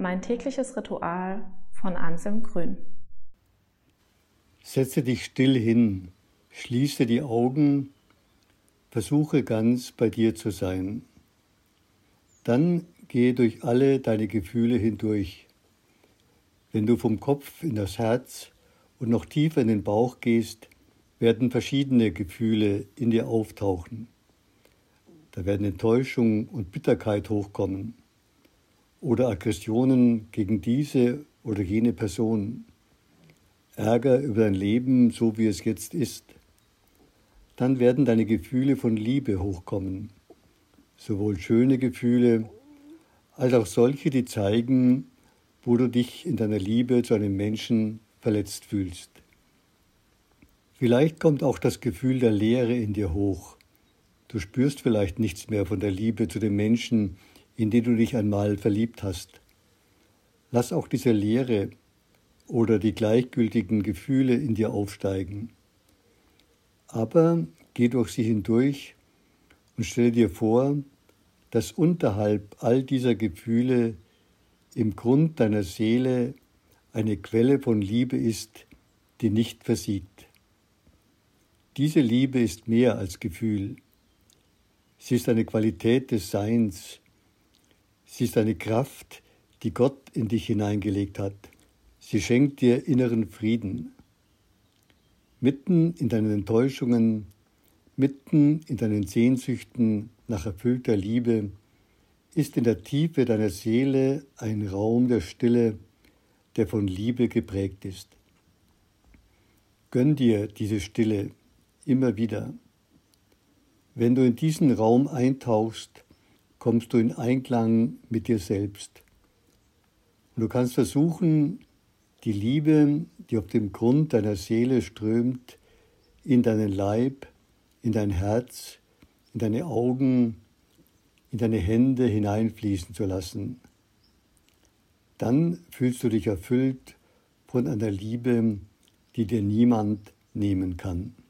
Mein tägliches Ritual von Anselm Grün. Setze dich still hin, schließe die Augen, versuche ganz bei dir zu sein. Dann gehe durch alle deine Gefühle hindurch. Wenn du vom Kopf in das Herz und noch tiefer in den Bauch gehst, werden verschiedene Gefühle in dir auftauchen. Da werden Enttäuschung und Bitterkeit hochkommen oder Aggressionen gegen diese oder jene Person, Ärger über dein Leben, so wie es jetzt ist. Dann werden deine Gefühle von Liebe hochkommen, sowohl schöne Gefühle als auch solche, die zeigen, wo du dich in deiner Liebe zu einem Menschen verletzt fühlst. Vielleicht kommt auch das Gefühl der Leere in dir hoch. Du spürst vielleicht nichts mehr von der Liebe zu dem Menschen, in den du dich einmal verliebt hast. Lass auch diese Leere oder die gleichgültigen Gefühle in dir aufsteigen. Aber geh durch sie hindurch und stell dir vor, dass unterhalb all dieser Gefühle im Grund deiner Seele eine Quelle von Liebe ist, die nicht versiegt. Diese Liebe ist mehr als Gefühl. Sie ist eine Qualität des Seins. Sie ist eine Kraft, die Gott in dich hineingelegt hat. Sie schenkt dir inneren Frieden. Mitten in deinen Enttäuschungen, mitten in deinen Sehnsüchten nach erfüllter Liebe, ist in der Tiefe deiner Seele ein Raum der Stille, der von Liebe geprägt ist. Gönn dir diese Stille immer wieder. Wenn du in diesen Raum eintauchst, kommst du in Einklang mit dir selbst. Und du kannst versuchen, die Liebe, die auf dem Grund deiner Seele strömt, in deinen Leib, in dein Herz, in deine Augen, in deine Hände hineinfließen zu lassen. Dann fühlst du dich erfüllt von einer Liebe, die dir niemand nehmen kann.